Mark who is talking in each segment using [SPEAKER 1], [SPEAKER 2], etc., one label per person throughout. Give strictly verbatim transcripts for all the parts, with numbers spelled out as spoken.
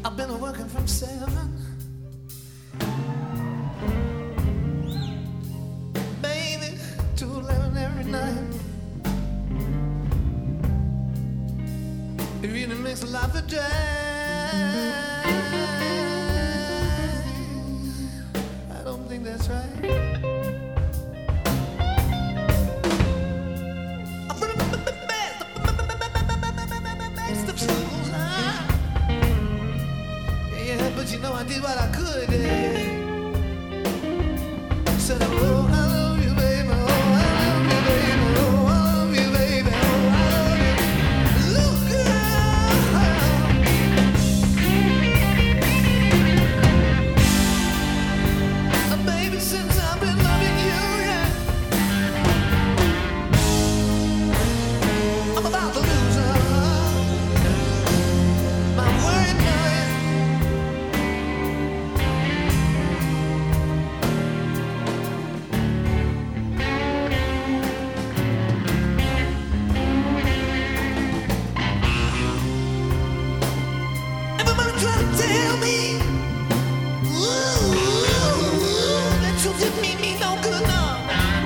[SPEAKER 1] I've been working from seven. Baby, to eleven every night. It really makes life a drag. I don't think that's right. But you know I did what I could, yeah. Said, oh, I love you, baby. Oh, I love you, baby. Oh, I love you, baby. Oh, I love you. Look, girl. Baby, since I've been loving you, yeah, I'm about to lose her. My worried mind. Tell me, ooh, that you didn't mean me no good now.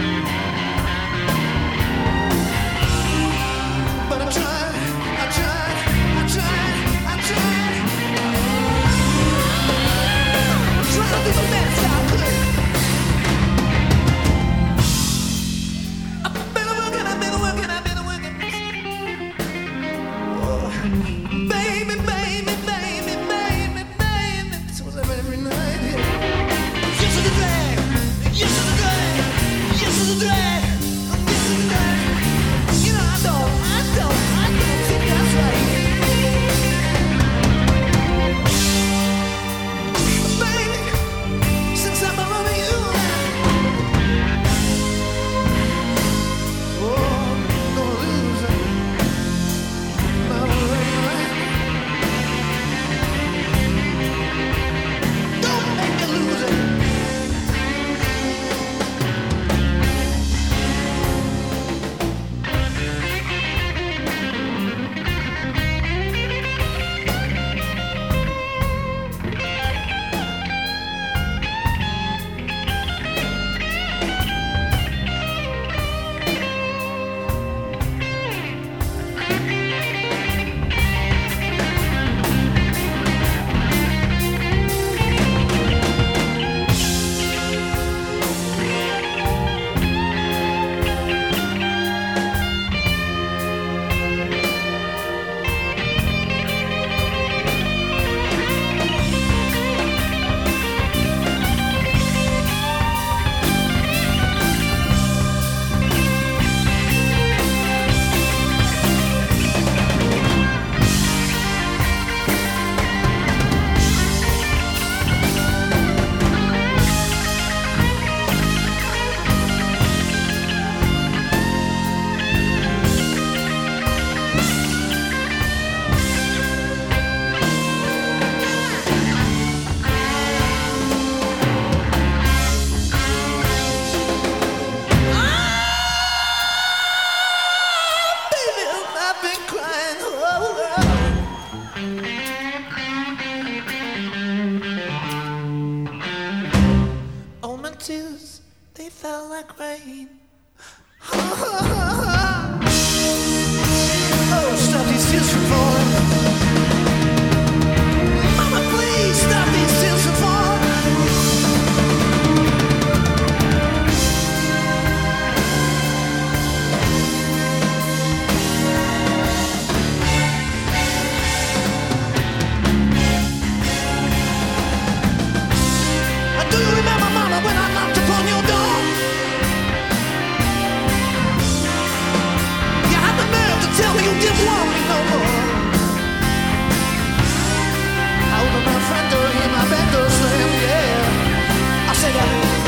[SPEAKER 1] But I tried, I tried, I tried, I tried. I'm trying to do the best I could. I've been working, I've been working, I've been working. Oh, baby, baby, baby. Every night, yeah. Yes to the drag, yes to the drag, yes to the drag, yes to the drag. You know I don't, I don't, I don't think that's right. Baby, since I'm loving you, oh, I'm gonna lose it. My right. Tears, they fell like rain. Oh, stop these tears from falling. Mama, please stop these tears from falling. Do you remember, Mama, when I knocked upon your door? You had the nerve to tell me you didn't want me no more. I opened my front door, hear my back door slam, yeah. I said,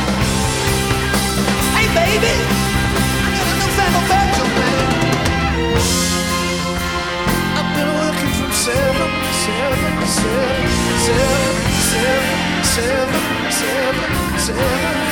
[SPEAKER 1] hey, baby, I got a new fangled bedroom, man. I've been working from seven, seven, seven, seven, seven, seven, seven, seven.